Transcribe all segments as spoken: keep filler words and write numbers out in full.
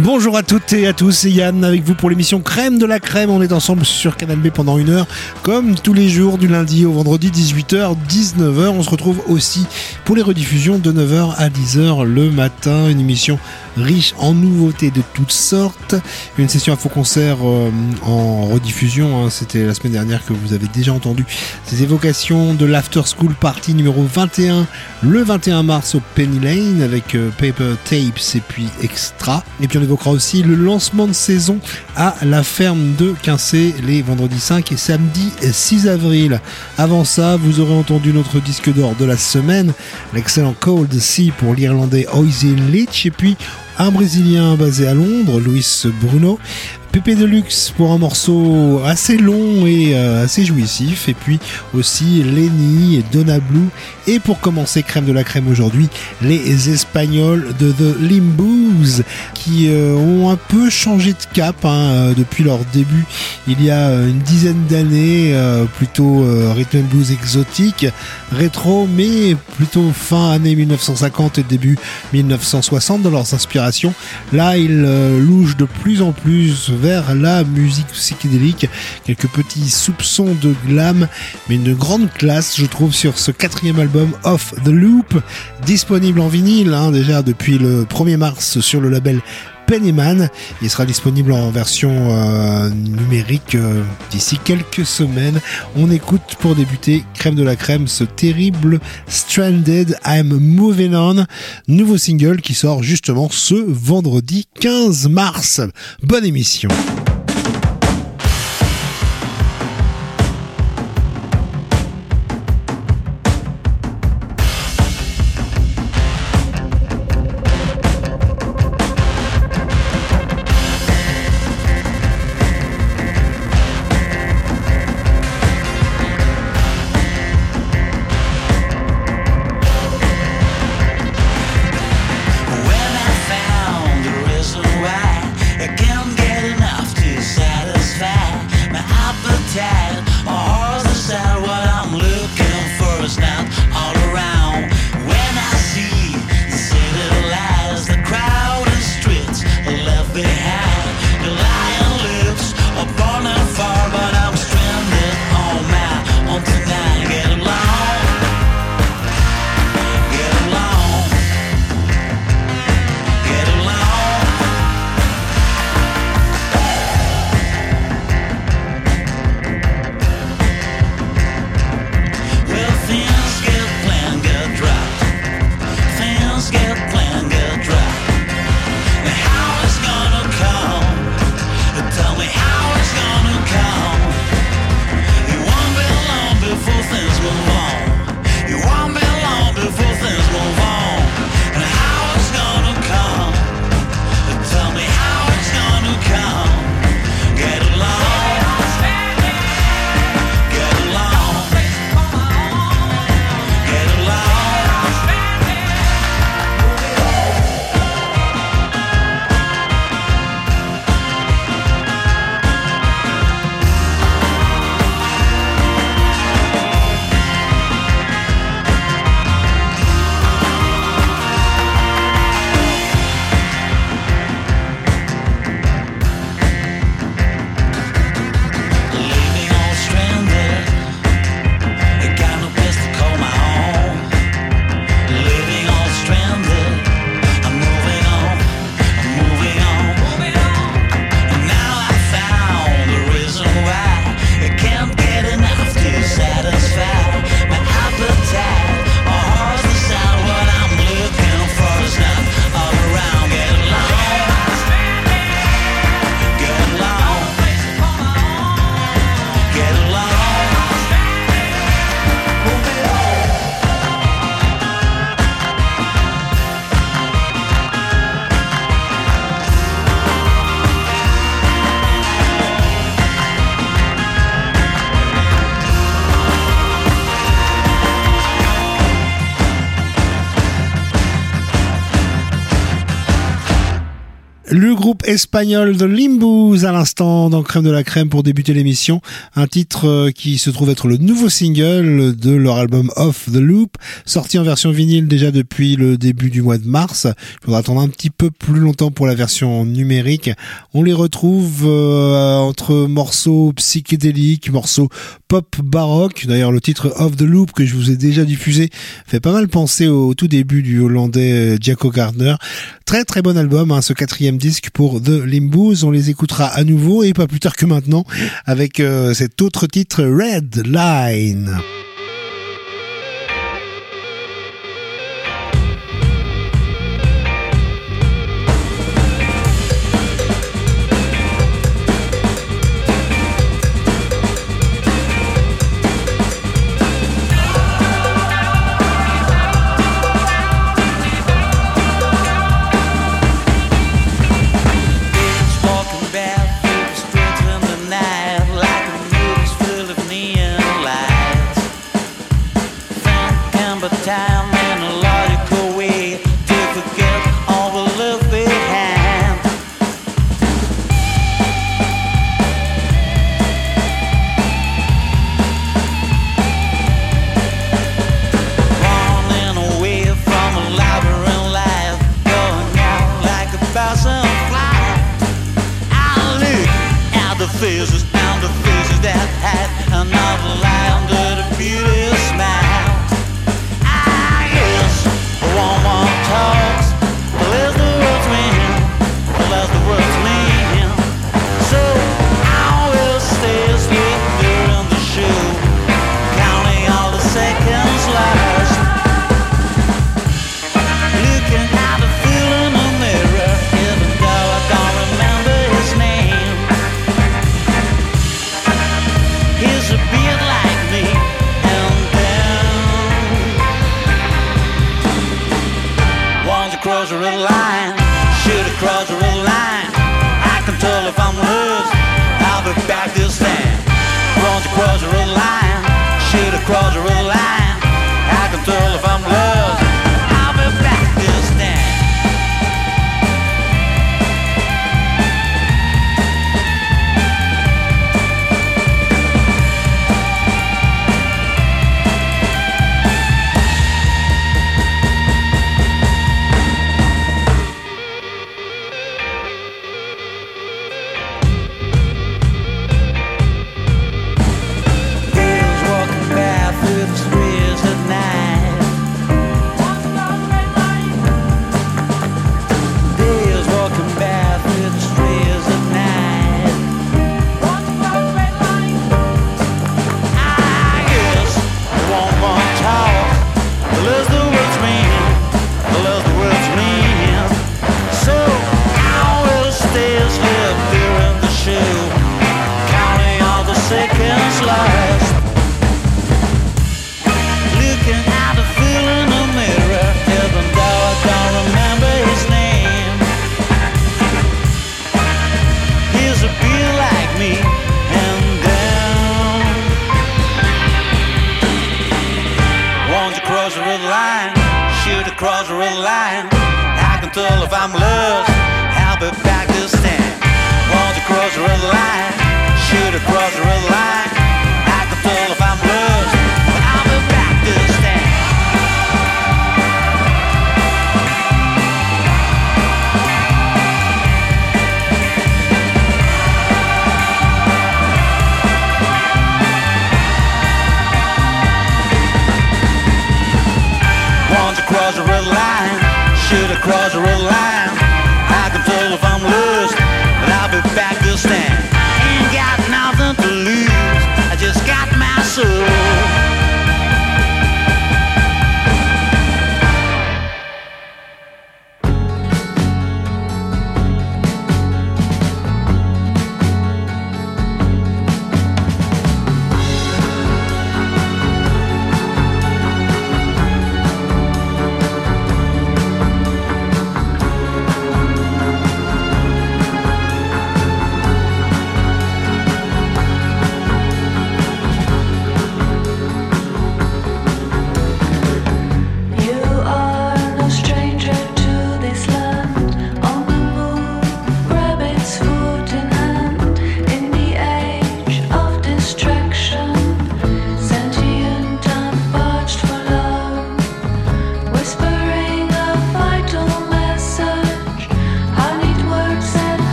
Bonjour à toutes et à tous, c'est Yann avec vous pour l'émission Crème de la Crème. On est ensemble sur Canal B pendant une heure, comme tous les jours du lundi au vendredi, dix-huit heures, dix-neuf heures. On se retrouve aussi pour les rediffusions de neuf heures à dix heures le matin. Une émission riche en nouveautés de toutes sortes. Une session info-concert euh, en rediffusion, hein. C'était la semaine dernière que vous avez déjà entendu ces évocations de l'After School Party numéro vingt et un, le vingt et un mars au Penny Lane avec euh, Paper Tapes et puis Extra. Et puis on évoquera aussi le lancement de saison à la ferme de Quincé les vendredis cinq et samedi six avril. Avant ça, vous aurez entendu notre disque d'or de la semaine, l'excellent Cold Sea pour l'Irlandais Ozzy Leach, et puis un Brésilien basé à Londres, Luis Bruno, Pépé Deluxe pour un morceau assez long et euh, assez jouissif, et puis aussi Lenny et Donna Blue, et pour commencer Crème de la Crème aujourd'hui, les Espagnols de The Limbos qui euh, ont un peu changé de cap hein, euh, depuis leur début il y a une dizaine d'années, euh, plutôt euh, rhythm and blues exotique, rétro, mais plutôt fin années dix-neuf cent cinquante et début dix-neuf cent soixante dans leurs inspirations. Là, ils euh, lougent de plus en plus vers la musique psychédélique, quelques petits soupçons de glam, mais une grande classe, je trouve, sur ce quatrième album Off the Loop, disponible en vinyle hein, déjà depuis le premier mars sur le label Pennyman. Il sera disponible en version euh, numérique euh, d'ici quelques semaines. On écoute pour débuter Crème de la Crème ce terrible Stranded I'm Moving On, nouveau single qui sort justement ce vendredi quinze mars. Bonne émission. When I found the reason why I can't get enough to Le groupe espagnol The Limbus à l'instant dans Crème de la Crème pour débuter l'émission. Un titre qui se trouve être le nouveau single de leur album Off the Loop, sorti en version vinyle déjà depuis le début du mois de mars. Il faudra attendre un petit peu plus longtemps pour la version numérique. On les retrouve euh, entre morceaux psychédéliques, morceaux pop baroque. D'ailleurs, le titre Off the Loop que je vous ai déjà diffusé fait pas mal penser au tout début du Hollandais Jaco Gardner. Très très bon album, hein, ce quatrième disque pour The Limbus. On les écoutera à nouveau et pas plus tard que maintenant avec euh, cet autre titre Red Line.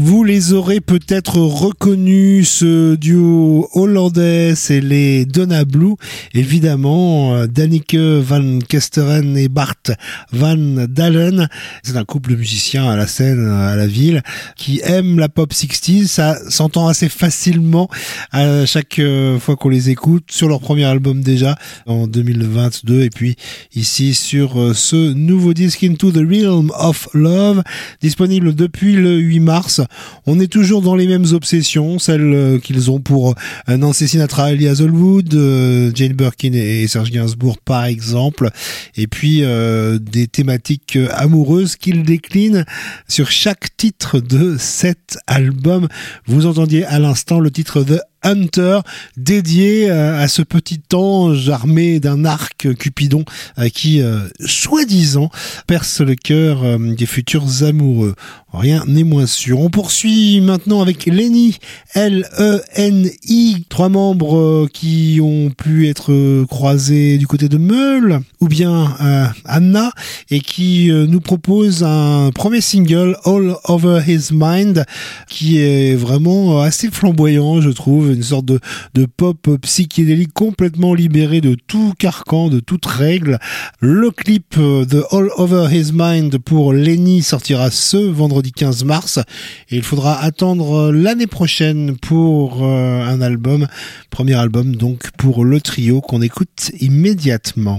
Vous les aurez peut-être reconnus, ce duo hollandais, c'est les Donna Blue. Évidemment, Danneke van Kesteren et Bart van Dalen. C'est un couple de musiciens à la scène, à la ville, qui aiment la pop soixante. Ça s'entend assez facilement à chaque fois qu'on les écoute, sur leur premier album déjà, en deux mille vingt-deux, et puis ici sur ce nouveau disque Into the Realm of Love, disponible depuis le huit mars. On est toujours dans les mêmes obsessions, celles qu'ils ont pour Nancy Sinatra, Lee Hazelwood, Jane Birkin et Serge Gainsbourg par exemple, et puis euh, des thématiques amoureuses qu'ils déclinent sur chaque titre de cet album. Vous entendiez à l'instant le titre The Hunter, dédié à ce petit ange armé d'un arc Cupidon qui, euh, soi-disant, perce le cœur euh, des futurs amoureux. Rien n'est moins sûr. On poursuit maintenant avec Leni, L E N I, trois membres euh, qui ont pu être euh, croisés du côté de Meul, ou bien euh, Anna, et qui euh, nous propose un premier single, All Over His Mind, qui est vraiment assez flamboyant, je trouve, une sorte de, de pop psychédélique complètement libéré de tout carcan, de toute règle. Le clip de All Over His Mind pour Leni sortira ce vendredi quinze mars, et il faudra attendre l'année prochaine pour euh, un album, premier album donc pour le trio qu'on écoute immédiatement.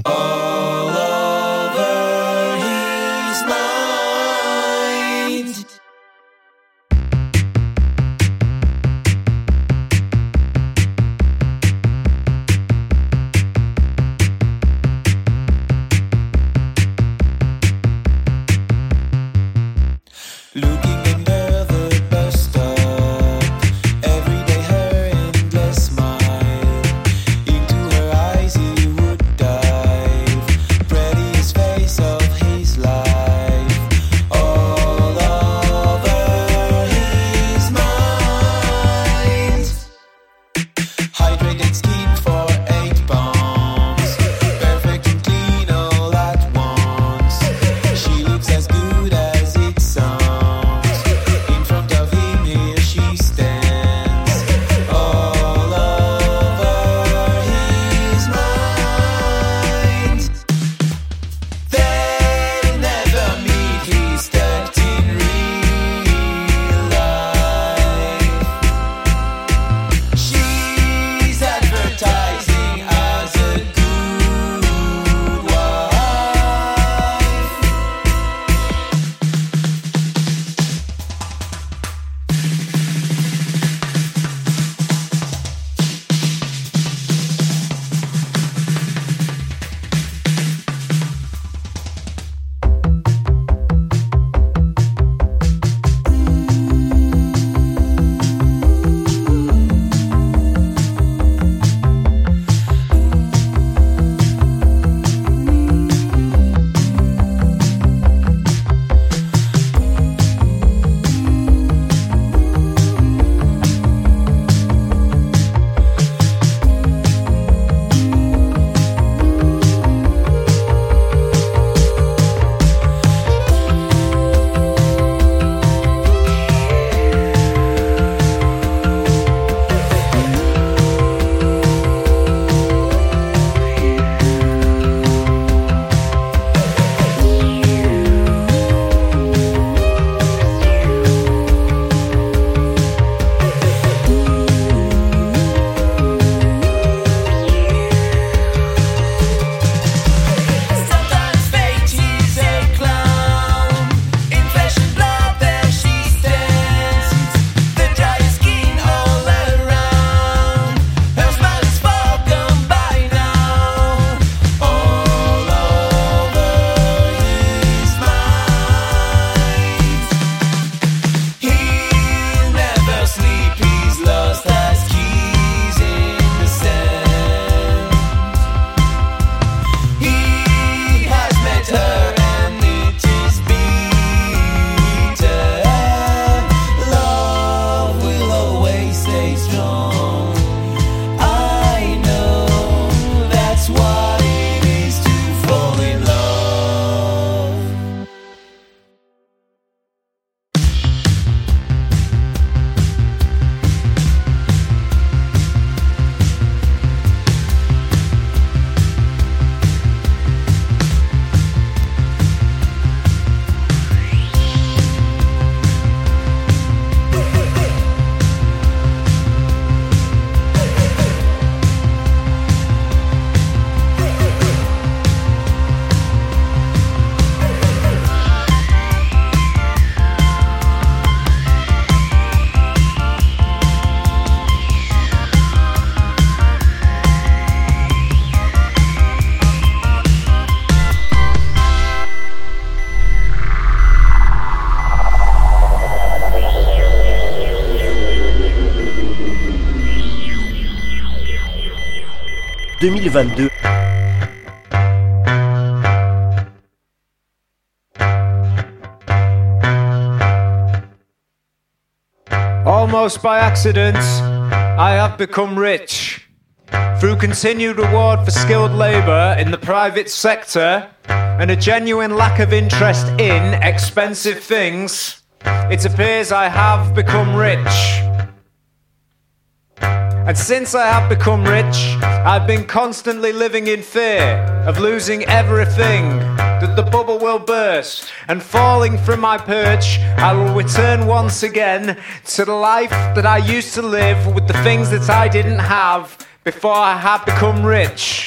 She looks as good as it sounds. deux mille vingt-deux. Almost by accident, I have become rich. Through continued reward for skilled labour in the private sector and a genuine lack of interest in expensive things, it appears I have become rich. And since I have become rich, I've been constantly living in fear of losing everything, that the bubble will burst, and falling from my perch, I will return once again to the life that I used to live with the things that I didn't have before I had become rich.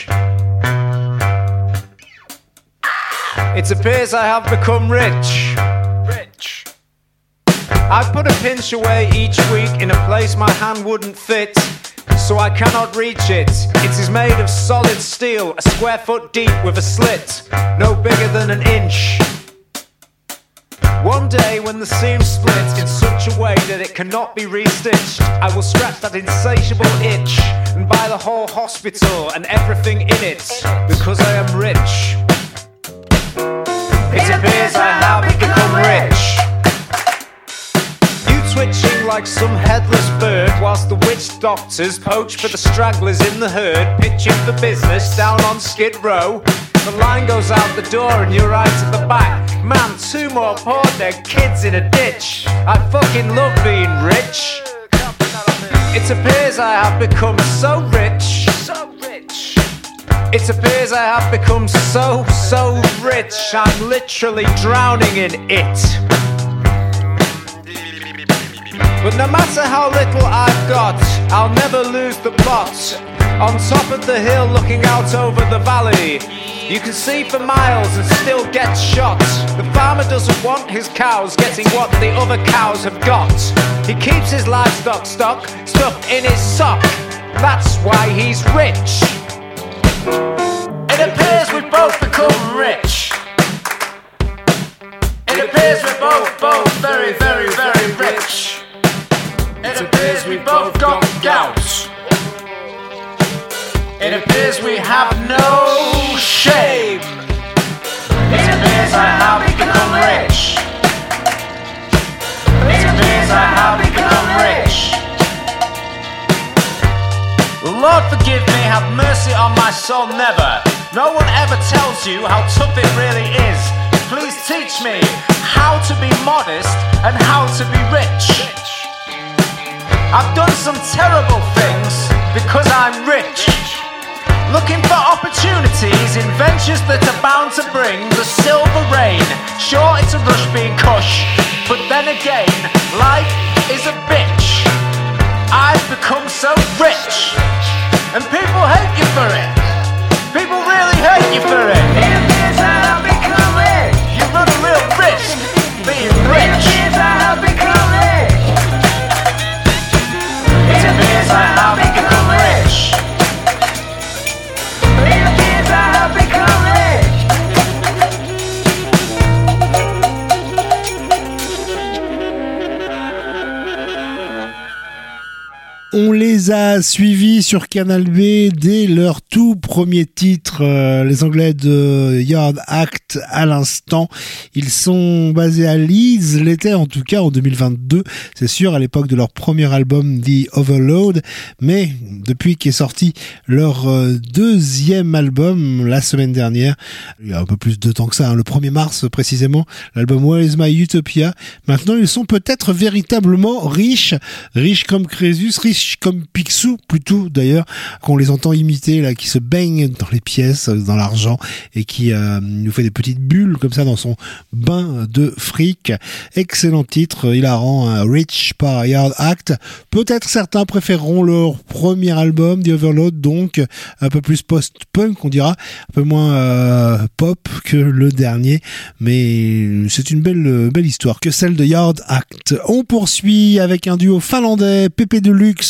It appears I have become rich. Rich. I put a pinch away each week in a place my hand wouldn't fit, so I cannot reach it. It is made of solid steel, a square foot deep with a slit, no bigger than an inch. One day when the seam splits in such a way that it cannot be restitched, I will scratch that insatiable itch and buy the whole hospital and everything in it, because I am rich. It appears I have become rich. You twitching like some headless bird, whilst the witch doctors poach for the stragglers in the herd, pitching for business down on Skid Row. The line goes out the door and you're right at the back. Man, two more poor dead kids in a ditch. I fucking love being rich. It appears I have become so rich. So rich. It appears I have become so, so rich. I'm literally drowning in it. But no matter how little I've got, I'll never lose the plot. On top of the hill looking out over the valley, you can see for miles and still get shot. The farmer doesn't want his cows getting what the other cows have got. He keeps his livestock stock stuffed in his sock. That's why he's rich. It appears we've both become rich. It appears we're both, both very, very, very rich. It appears we both got gout. It appears we have no shame. It appears I have become rich. It appears I have become rich. Lord forgive me, have mercy on my soul, never. No one ever tells you how tough it really is. Please teach me how to be modest and how to be rich. I've done some terrible things because I'm rich. Looking for opportunities in ventures that are bound to bring the silver rain. Sure, it's a rush being cush, but then again, life is a bitch. I've become so rich, and people hate you for it. People really hate you for it. It appears that I've become rich. You run a real risk being rich. It appears I have become rich. It appears I have become rich. It appears I have become rich. On les a suivis sur Canal B dès leur tout premier titre, euh, les Anglais de Yard Act à l'instant. Ils sont basés à Leeds, l'été en tout cas en deux mille vingt-deux, c'est sûr, à l'époque de leur premier album The Overload, mais depuis qu'est sorti leur euh, deuxième album la semaine dernière, il y a un peu plus de temps que ça, hein, le premier mars précisément, l'album Where Is My Utopia, maintenant ils sont peut-être véritablement riches, riches comme Crésus, riches comme Picsou plutôt d'ailleurs, qu'on les entend imiter là, qui se baigne dans les pièces, dans l'argent et qui euh, nous fait des petites bulles comme ça dans son bain de fric. Excellent titre, hilarant, hein, Rich par Yard Act. Peut-être certains préféreront leur premier album The Overload, donc un peu plus post-punk on dira, un peu moins euh, pop que le dernier, mais c'est une belle belle histoire que celle de Yard Act. On poursuit avec un duo finlandais, Pépé Deluxe, dont je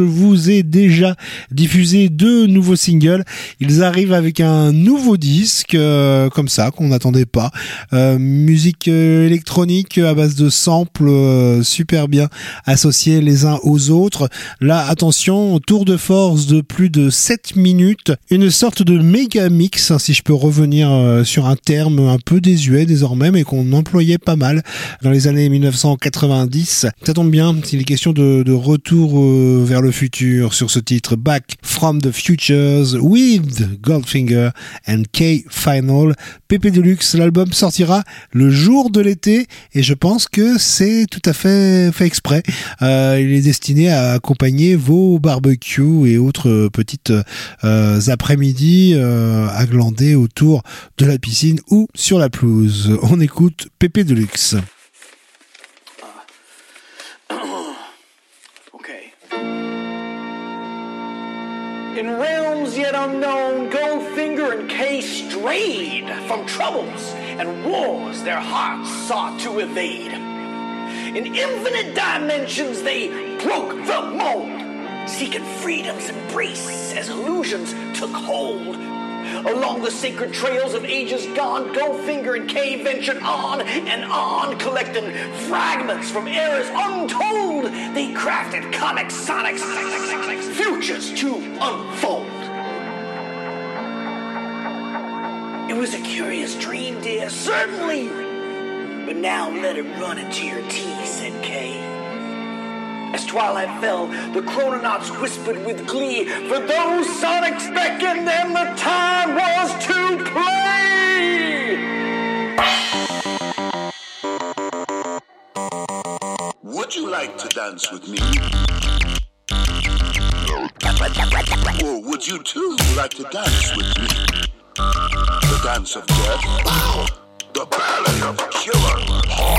vous ai déjà diffusé deux nouveaux singles. Ils arrivent avec un nouveau disque, euh, comme ça, qu'on n'attendait pas. Euh, musique euh, électronique à base de samples euh, super bien associés les uns aux autres. Là, attention, tour de force de plus de sept minutes. Une sorte de méga mix, hein, si je peux revenir euh, sur un terme un peu désuet désormais, mais qu'on employait pas mal dans les années mille neuf cent quatre-vingt-dix. Ça tombe bien, il est question de, de retour euh, vers le futur sur ce titre Back from the Futures with Goldfinger and K-Final. Pépé Deluxe, l'album sortira le jour de l'été et je pense que c'est tout à fait fait exprès. Euh, il est destiné à accompagner vos barbecues et autres petites euh, après-midi euh, à glander autour de la piscine ou sur la pelouse. On écoute Pépé Deluxe. In realms yet unknown, Goldfinger and Kay strayed from troubles and wars their hearts sought to evade. In infinite dimensions they broke the mold, seeking freedom's embrace as illusions took hold. Along the sacred trails of ages gone, Goldfinger and Kay ventured on and on, collecting fragments from eras untold. They crafted comic sonics, futures to unfold. It was a curious dream, dear, certainly. But now let it run into your tea, said Kay. As twilight fell, the chrononauts whispered with glee, for those sonics beckoned them, the time was to play! Would you like to dance with me? Or would you too like to dance with me? The dance of death? The ballad of a killer?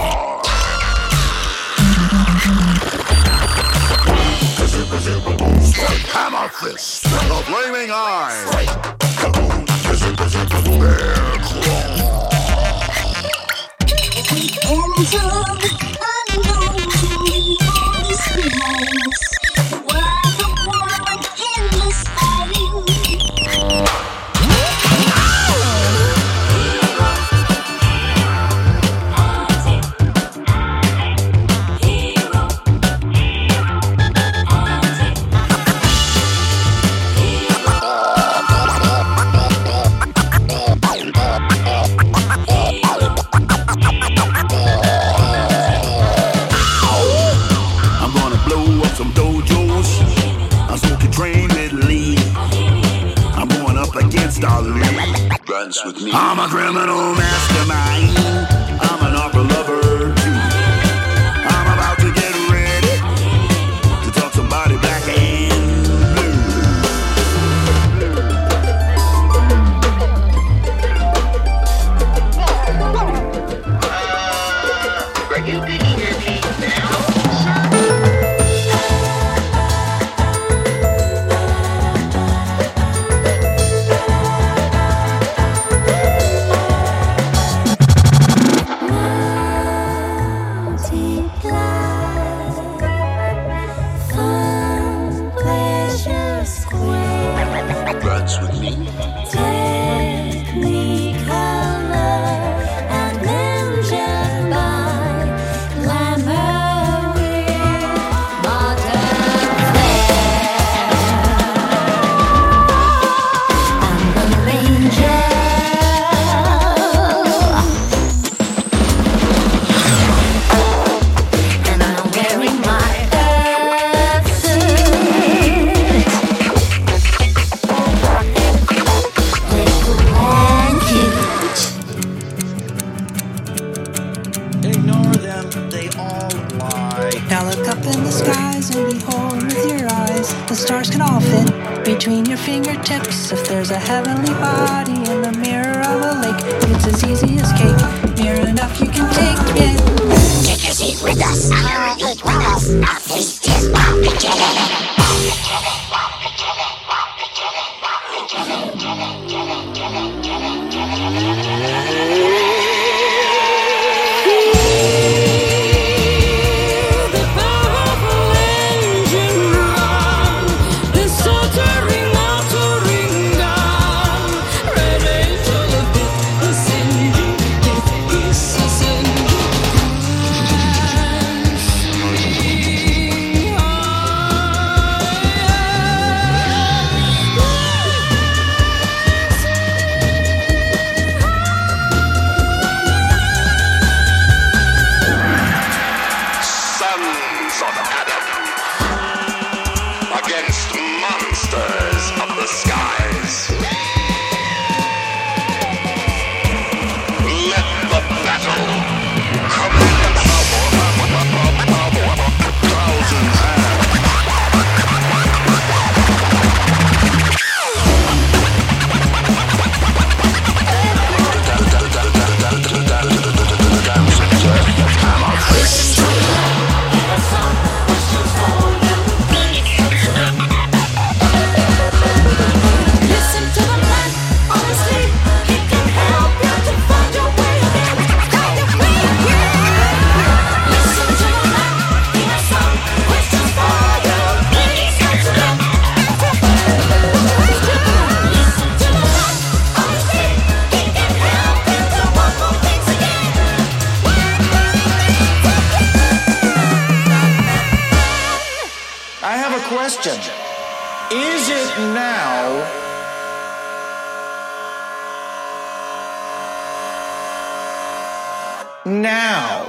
Hammer fist, the flaming eye. Bear claw. Dance with me. I'm a criminal mastermind. I'm an opera lover too. I'm about to get ready to talk somebody black and blue. Are you good hear me now? Between your fingertips, if there's a heavenly body in the mirror of a lake, it's as easy as cake. Near enough, you can take it. Take a seat with us. Our eat with us. Our feast is about beginning. The powerful engine runs. Is it now? Now.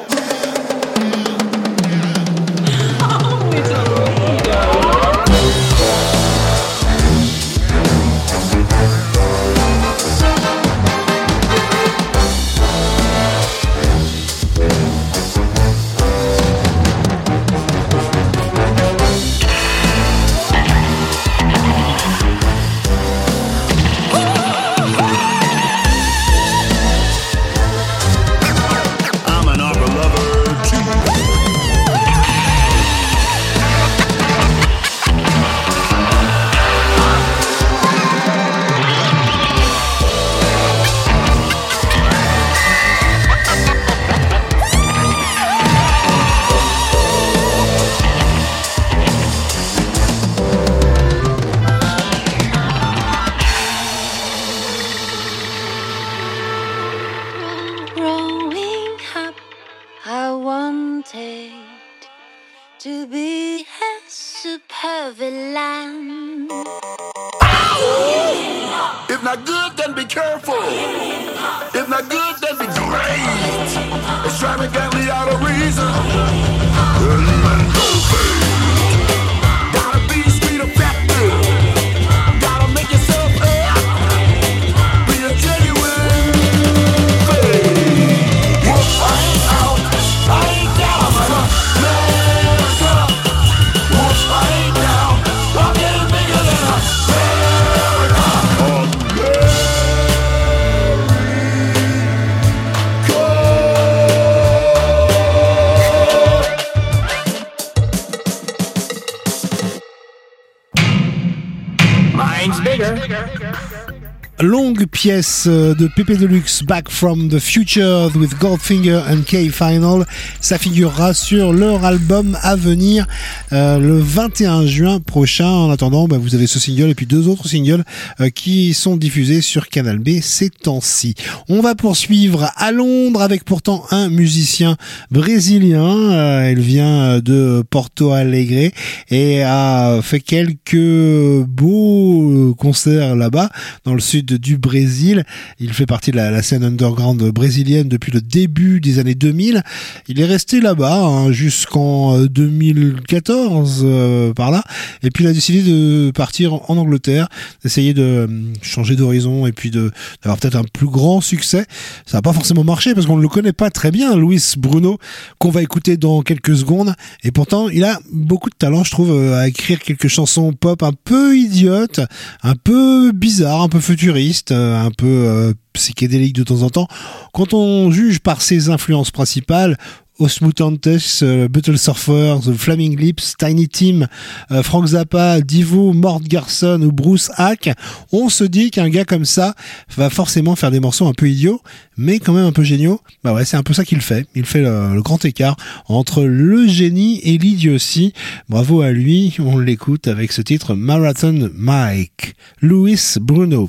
Longue pièce de Pepe Deluxe, Back from the Future with Goldfinger and K-Final. Ça figurera sur leur album à venir euh, le vingt et un juin prochain. En attendant, bah, vous avez ce single et puis deux autres singles euh, qui sont diffusés sur Canal B ces temps-ci. On va poursuivre à Londres avec pourtant un musicien brésilien. Euh, il vient de Porto Alegre et a fait quelques beaux concerts là-bas dans le sud du Brésil. Il fait partie de la, la scène underground brésilienne depuis le début des années deux mille. Il est resté là-bas hein, jusqu'en deux mille quatorze euh, par là, et puis il a décidé de partir en Angleterre, d'essayer de euh, changer d'horizon et puis de d'avoir peut-être un plus grand succès. Ça n'a pas forcément marché parce qu'on ne le connaît pas très bien, Luis Bruno, qu'on va écouter dans quelques secondes, et pourtant il a beaucoup de talent, je trouve, à écrire quelques chansons pop un peu idiotes, un peu bizarres, un peu futuristes, un peu euh, psychédélique de temps en temps. Quand on juge par ses influences principales, Os Mutantes, euh, Buttle Surfer, The Flaming Lips, Tiny Tim, euh, Frank Zappa, Divo, Mort Garson ou Bruce Hack, on se dit qu'un gars comme ça va forcément faire des morceaux un peu idiots, mais quand même un peu géniaux. Bah ouais, c'est un peu ça qu'il fait. Il fait le, le grand écart entre le génie et l'idiotie. Bravo à lui, on l'écoute avec ce titre Marathon Mike. Luis Bruno.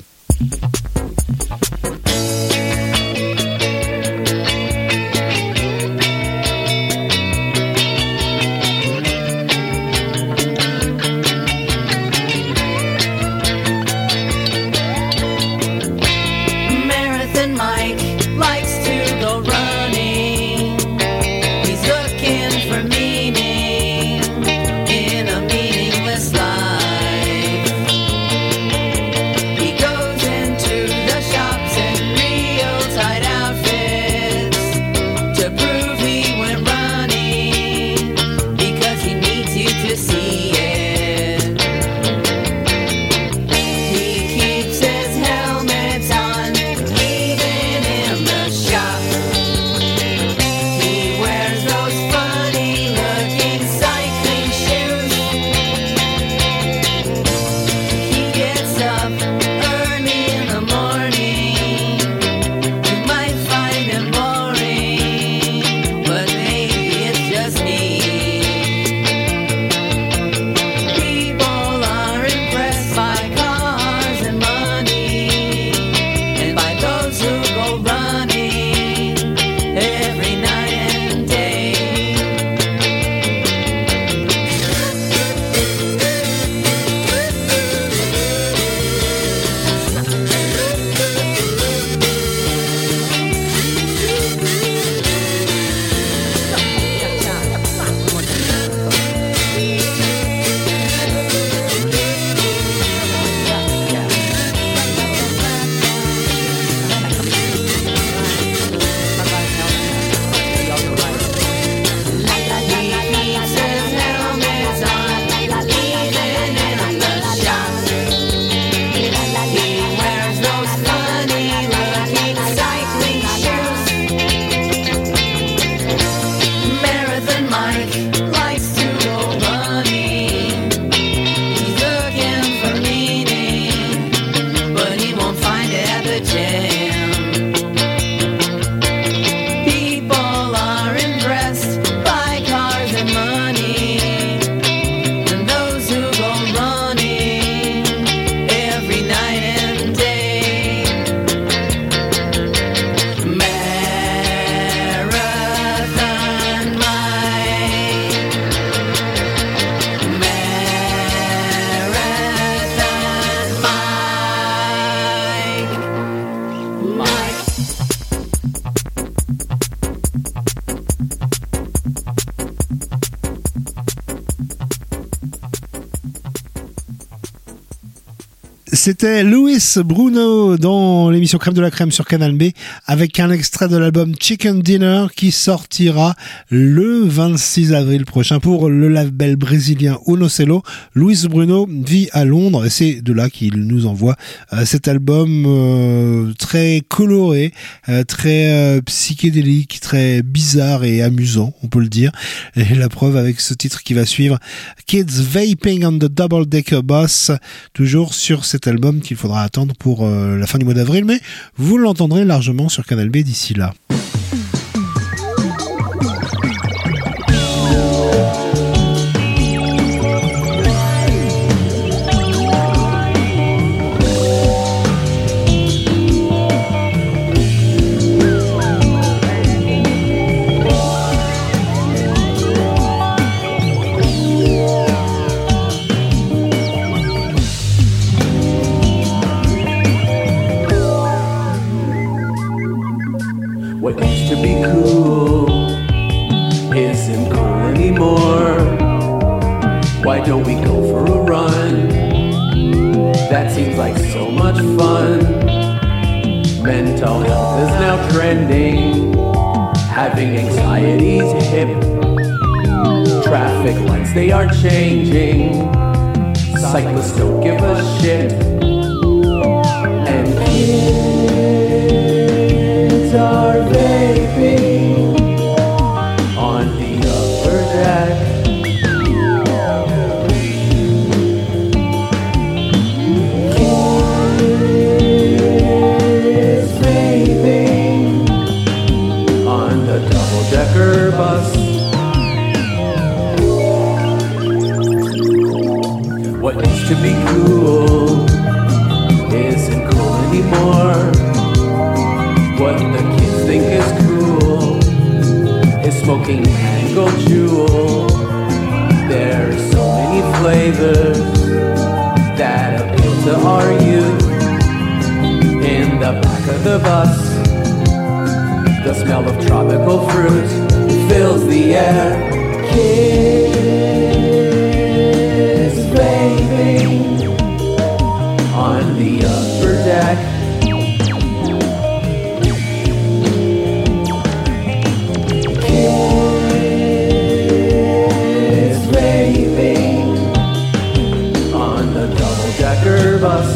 Shop C'était Louis Bruno dans l'émission Crème de la Crème sur Canal B avec un extrait de l'album Chicken Dinner qui sortira le vingt-six avril prochain pour le label brésilien Unocello. Louis Bruno vit à Londres et c'est de là qu'il nous envoie euh, cet album euh, très coloré, euh, très euh, psychédélique, très bizarre et amusant, on peut le dire. Et la preuve avec ce titre qui va suivre, Kids Vaping on the Double Decker Bus, toujours sur cet album qu'il faudra attendre pour euh, la fin du mois d'avril, mais vous l'entendrez largement sur Canal B d'ici là. Why don't we go for a run? That seems like so much fun. Mental health is now trending. Having anxiety's hip. Traffic lights, they are changing. Cyclists don't give a shit. And kids are vaping on the upper deck. Decker bus. What used to be cool isn't cool anymore. What the kids think is cool is smoking Mango Jewel. There's so many flavors that appeal to our youth. In the back of the bus, the smell of tropical fruit fills the air. Kids vaping on the upper deck. Kids vaping on the double-decker bus.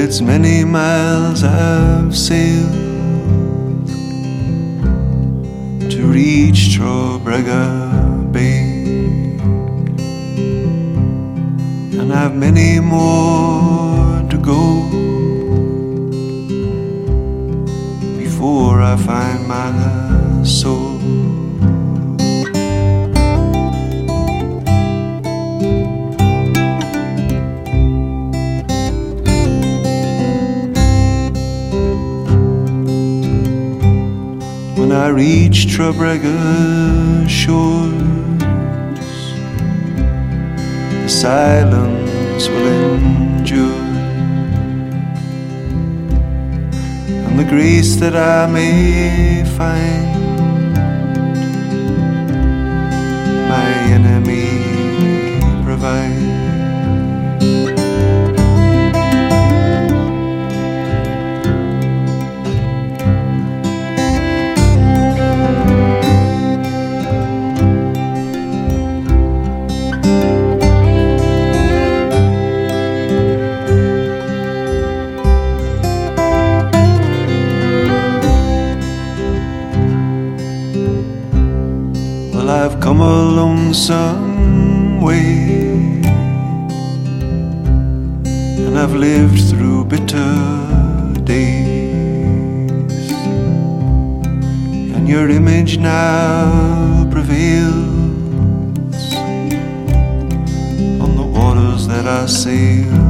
It's many miles I've sailed to reach Trobrega Bay, and I've many more to go before I find my soul. When I reach Trobrega shores, the silence will endure, and the grace that I may find my enemy provides. I've come a lonesome way, and I've lived through bitter days, and your image now prevails on the waters that I sail.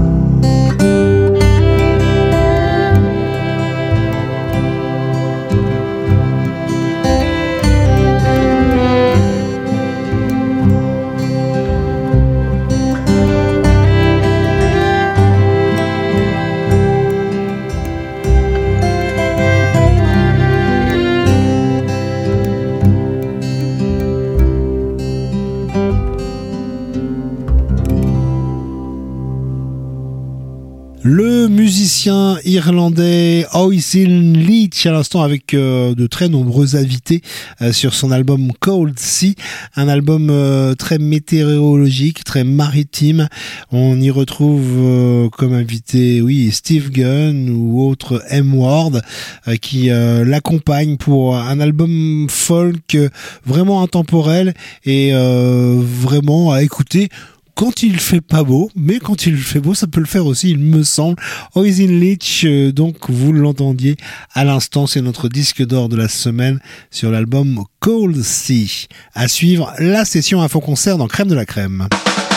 Le musicien irlandais Oisin Leach à l'instant avec euh, de très nombreux invités euh, sur son album Cold Sea, un album euh, très météorologique, très maritime. On y retrouve euh, comme invité, oui, Steve Gunn ou autre M. Ward euh, qui euh, l'accompagne pour un album folk euh, vraiment intemporel et euh, vraiment à écouter quand il fait pas beau, mais quand il fait beau, ça peut le faire aussi, il me semble. Oisin Leach, euh, donc vous l'entendiez à l'instant, c'est notre disque d'or de la semaine sur l'album Cold Sea. À suivre, la session info-concert dans Crème de la Crème.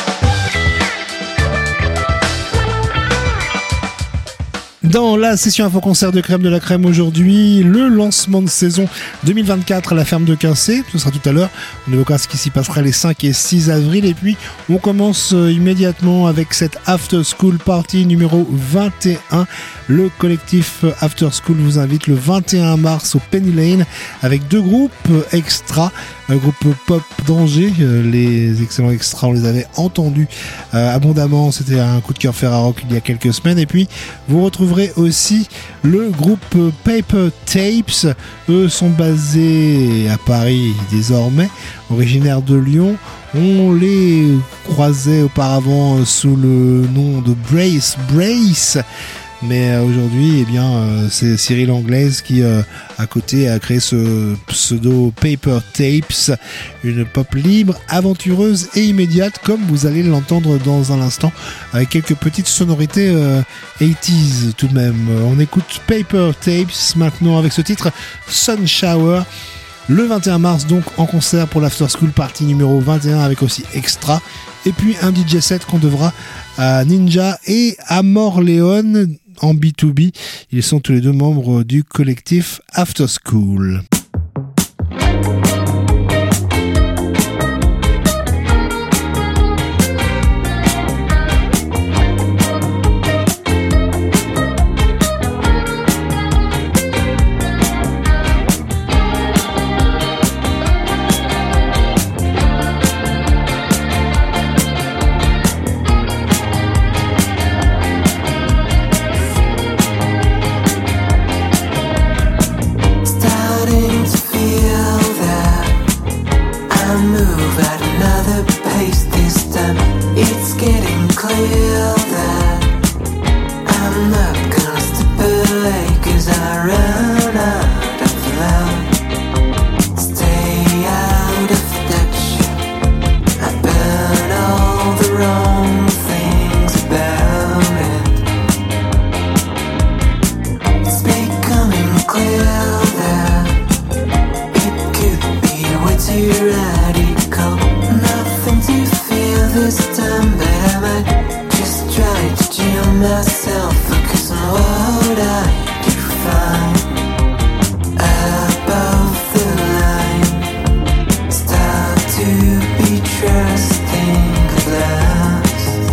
Dans la session info-concert de Crème de la Crème aujourd'hui, le lancement de saison deux mille vingt-quatre à la ferme de Quincé, ce sera tout à l'heure. On évoquera ce qui s'y passera les cinq et six avril, et puis on commence immédiatement avec cette After School Party numéro vingt et un. Le collectif After School vous invite le vingt et un mars au Penny Lane avec deux groupes extra. Un groupe pop d'Angers, les excellents extras, on les avait entendus euh, abondamment, c'était un coup de cœur Ferrarock il y a quelques semaines. Et puis vous retrouverez aussi le groupe Paper Tapes, eux sont basés à Paris désormais, originaires de Lyon. On les croisait auparavant sous le nom de Brace Brace. Mais aujourd'hui, eh bien, euh, c'est Cyril Anglaise qui, euh, à côté, a créé ce pseudo Paper Tapes, une pop libre, aventureuse et immédiate, comme vous allez l'entendre dans un instant, avec quelques petites sonorités euh, eighties tout de même. On écoute Paper Tapes maintenant avec ce titre Sun Shower. Le vingt et un mars, donc, en concert pour l'After School Party numéro vingt et un, avec aussi Extra. Et puis un D J set qu'on devra à Ninja et à Morleone en B deux B. Ils sont tous les deux membres du collectif After School. It's getting clear that I'm not away, 'cause I ran out of love. Stay out of touch. I burn all the wrong things about it. It's becoming clear that it could be way too radical. Nothing to feel this time, but I might just try to chill myself, focus on what I do find above the line. Start to be trusting at last.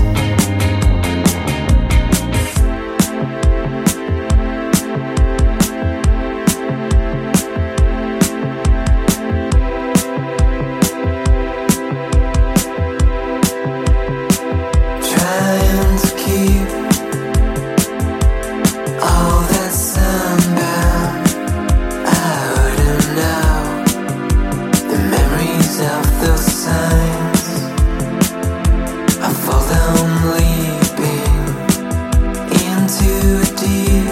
Trying to keep all that sunburn out and now. The memories of those signs, I fall down leaping into a deep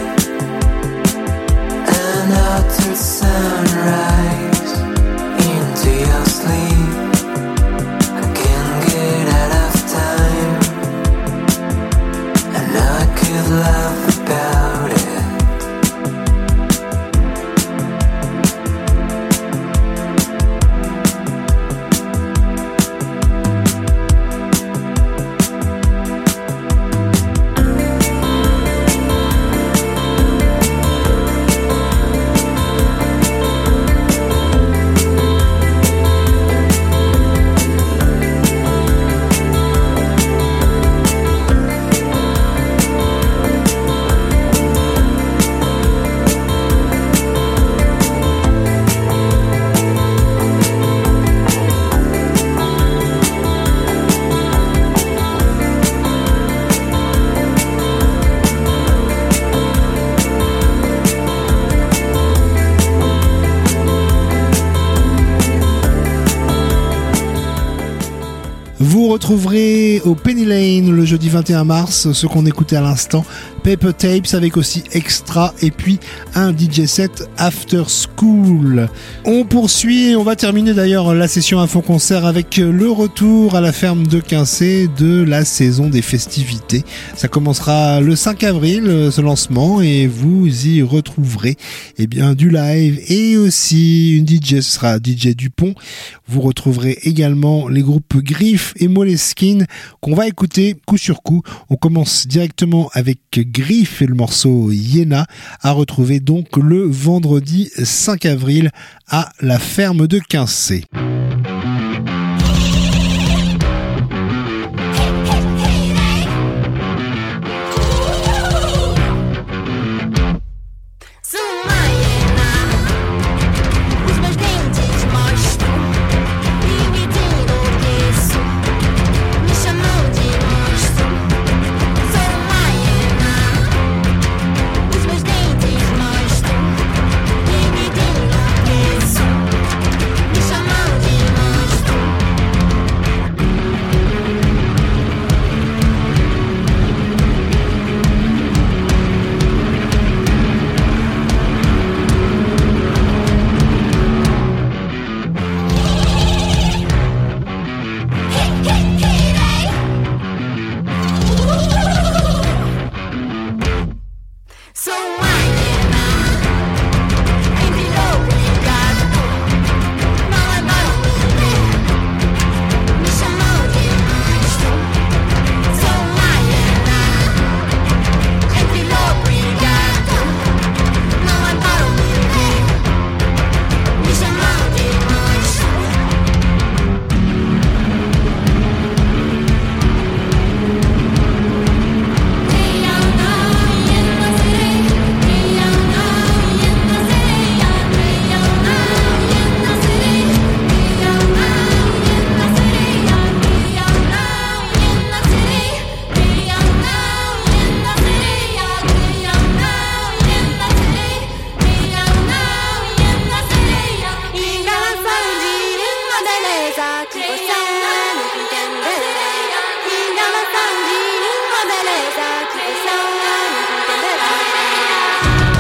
and utter sunrise into your sleep. I can't get out of time. I know I could laugh about it. Vous retrouverez au Penny Lane le jeudi vingt et un mars ce qu'on écoutait à l'instant, Paper Tapes, avec aussi Extra et puis un D J set After School. On poursuit et on va terminer d'ailleurs la session Info Concert avec le retour à la ferme de Quincé de la saison des festivités. Ça commencera le cinq avril, ce lancement, et vous y retrouverez eh bien du live et aussi une D J, ce sera D J Dupont. Vous retrouverez également les groupes Griff et Moleskine qu'on va écouter coup sur coup. On commence directement avec Griff et le morceau Iéna, à retrouver donc le vendredi cinq avril à la ferme de Quincé. Beleza, que você não entende.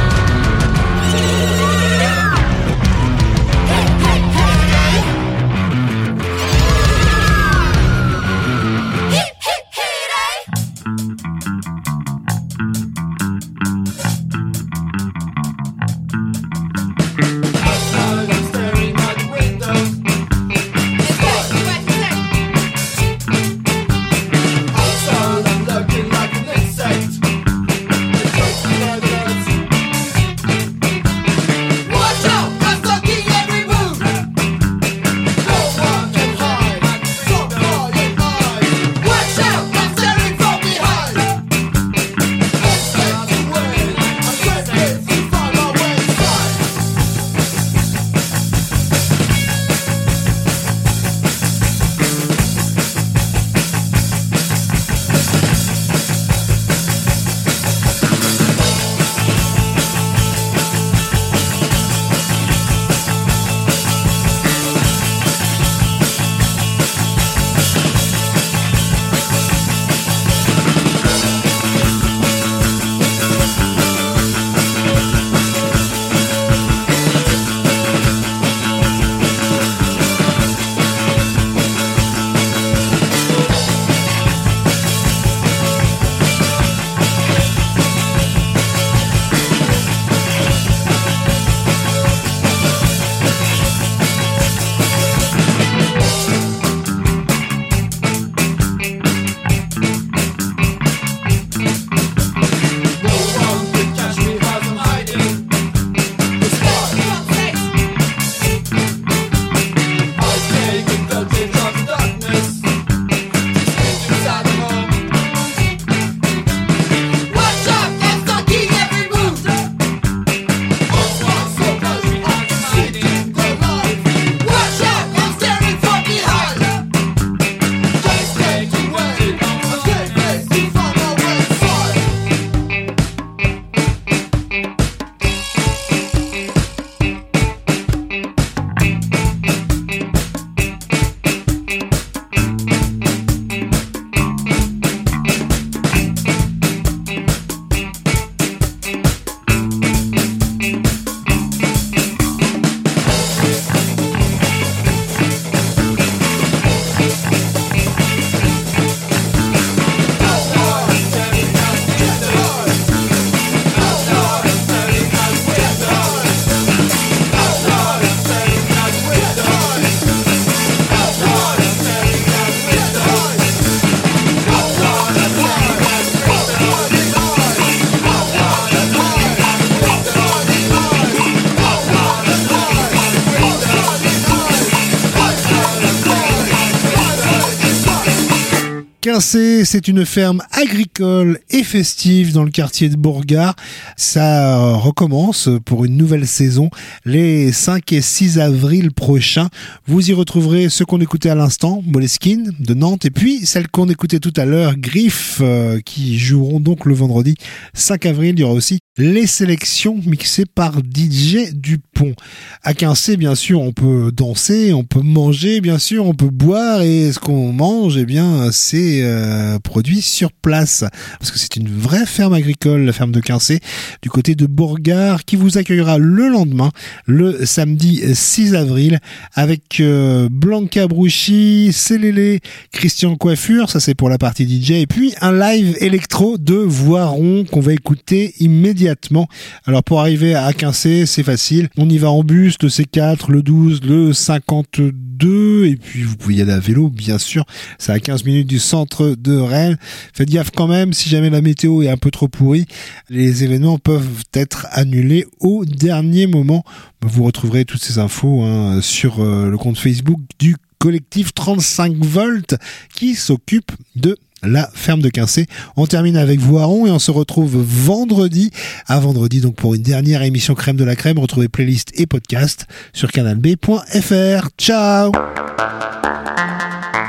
Quincé, c'est une ferme agricole et festive dans le quartier de Bourgard. Ça recommence pour une nouvelle saison les cinq et six avril prochains. Vous y retrouverez ce qu'on écoutait à l'instant, Moleskine de Nantes, et puis celle qu'on écoutait tout à l'heure, Griff, euh, qui joueront donc le vendredi cinq avril. Il y aura aussi les sélections mixées par D J Dupont. À Quincé, bien sûr, on peut danser, on peut manger, bien sûr, on peut boire, et ce qu'on mange, eh bien, c'est euh, produit sur place. Parce que c'est une vraie ferme agricole, la ferme de Quincé, du côté de Bourgard, qui vous accueillera le lendemain, le samedi six avril, avec euh, Blanca Brouchy, Célélé, Christian Coiffure, ça c'est pour la partie D J, et puis un live électro de Voiron qu'on va écouter immédiatement. Alors pour arriver à Quincé, c'est facile, on y va en bus, le C quatre, le douze, le cinquante-deux, et puis vous pouvez y aller à vélo, bien sûr, c'est à quinze minutes du centre de Rennes. Faites gaffe quand même, si jamais la météo est un peu trop pourrie, les événements peuvent être annulés au dernier moment. Vous retrouverez toutes ces infos hein, sur euh, le compte Facebook du collectif trente-cinq volts qui s'occupe de la ferme de Quincé. On termine avec Voiron et on se retrouve vendredi. À vendredi donc pour une dernière émission Crème de la Crème. Retrouvez playlist et podcast sur canal b point f r. Ciao.